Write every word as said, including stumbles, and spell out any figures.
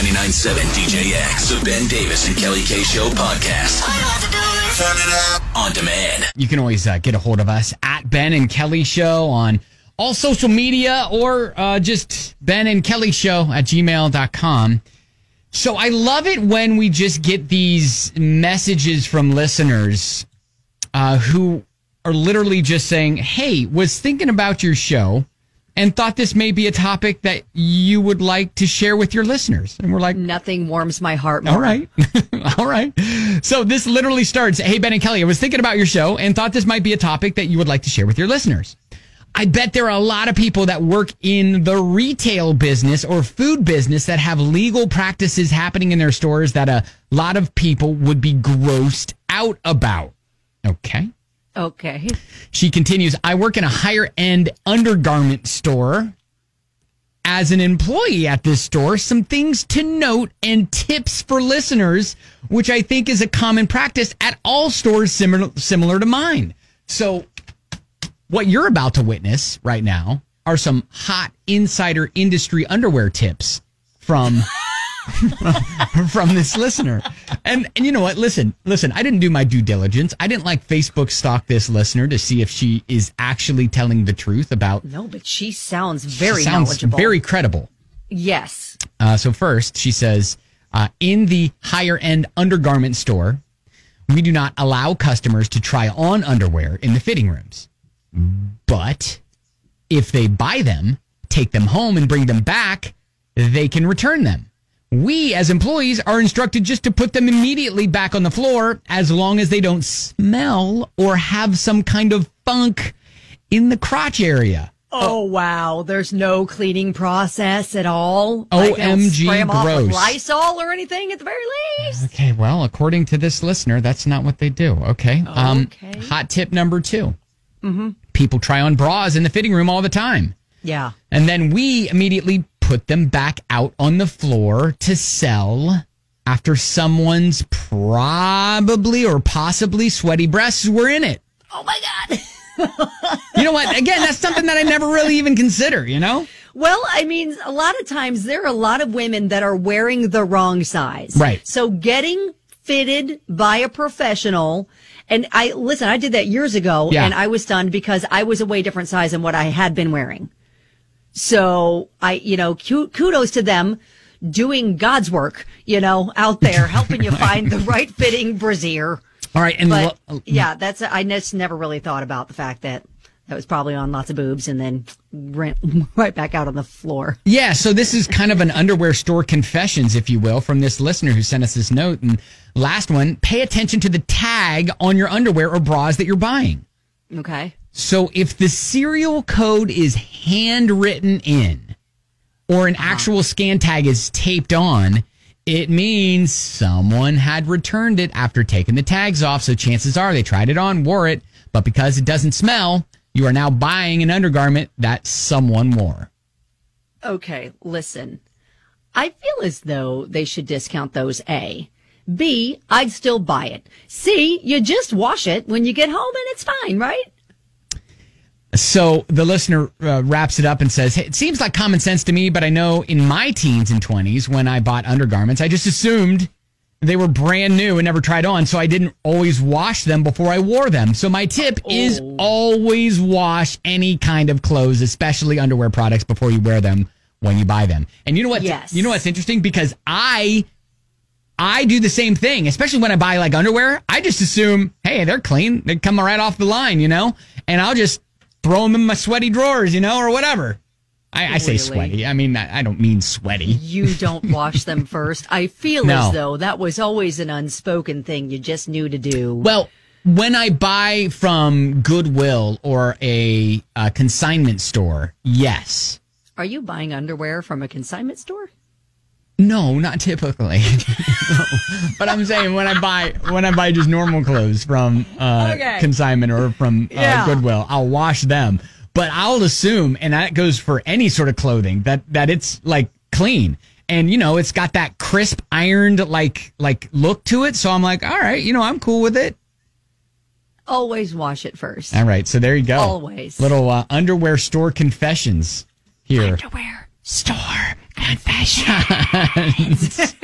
ninety-nine point seven D J X, the Ben Davis and Kelly K Show podcast. I have to do this. Turn it up. On demand. You can always uh, get a hold of us at Ben and Kelly Show on all social media, or uh, just Ben and Kelly Show at gmail dot com. So I love it when we just get these messages from listeners uh, who are literally just saying, hey, was thinking about your show and thought this may be a topic that you would like to share with your listeners. And we're like, nothing warms my heart more. All right. All right. So this literally starts, hey, Ben and Kelly, I was thinking about your show and thought this might be a topic that you would like to share with your listeners. I bet there are a lot of people that work in the retail business or food business that have legal practices happening in their stores that a lot of people would be grossed out about. Okay. Okay. She continues, I work in a higher end undergarment store. As an employee at this store, some things to note and tips for listeners, which I think is a common practice at all stores similar, similar to mine. So what you're about to witness right now are some hot insider industry underwear tips from from this listener. And and you know what? Listen, listen, I didn't do my due diligence. I didn't like Facebook stalk this listener to see if she is actually telling the truth about. No, but she sounds very she sounds knowledgeable. Very credible. Yes. Uh, so first, she says, uh, in the higher end undergarment store, we do not allow customers to try on underwear in the fitting rooms. But if they buy them, take them home and bring them back, they can return them. We, as employees, are instructed just to put them immediately back on the floor as long as they don't smell or have some kind of funk in the crotch area. Oh, wow. There's no cleaning process at all. O M G, spray them off with gross. Lysol or anything at the very least. Okay, well, according to this listener, that's not what they do. Okay. Um, Okay. hot tip number two. Mm-hmm. People try on bras in the fitting room all the time. Yeah. And then we immediately put them back out on the floor to sell after someone's probably or possibly sweaty breasts were in it. Oh, my God. You know what? Again, that's something that I never really even consider, you know? Well, I mean, a lot of times there are a lot of women that are wearing the wrong size. Right. So getting fitted by a professional, and I, listen, I did that years ago, Yeah. and I was stunned because I was a way different size than what I had been wearing. So I, you know, kudos to them doing God's work, you know, out there, helping you find the right fitting brassiere. All right. And But lo- yeah, that's, I just never really thought about the fact that that was probably on lots of boobs and then ran right back out on the floor. Yeah, so this is kind of an underwear store confessions, if you will, from this listener who sent us this note. And last one, pay attention to the tag on your underwear or bras that you're buying. Okay. So if the serial code is handwritten in or an actual scan tag is taped on, it means someone had returned it after taking the tags off. So chances are they tried it on, wore it, but because it doesn't smell, you are now buying an undergarment that someone wore. Okay, listen. I feel as though they should discount those, A. B, I'd still buy it. C, you just wash it when you get home and it's fine, right? So the listener uh, wraps it up and says, hey, it seems like common sense to me, but I know in my teens and twenties when I bought undergarments, I just assumed they were brand new and never tried on, so I didn't always wash them before I wore them. So my tip Oh. is always wash any kind of clothes, especially underwear products, before you wear them when you buy them. And you know what? Yes. You know what's interesting? Because I I do the same thing, especially when I buy like underwear. I just assume, hey, they're clean. They come right off the line, you know? And I'll just throw them in my sweaty drawers, you know, or whatever. I, I say Really? sweaty. I mean, I I don't mean sweaty. You don't wash them first. I feel No. as though that was always an unspoken thing you just knew to do. Well, when I buy from Goodwill or a, a consignment store, yes. Are you buying underwear from a consignment store? No, not typically. No. But I'm saying when I buy when I buy just normal clothes from uh, Okay. consignment or from uh, Yeah. Goodwill, I'll wash them. But I'll assume, and that goes for any sort of clothing, that that it's like clean. And, you know, it's got that crisp, ironed, like like look to it. So I'm like, all right, you know, I'm cool with it. Always wash it first. All right, so there you go. Always. Little uh, underwear store confessions here. Underwear store Confessions.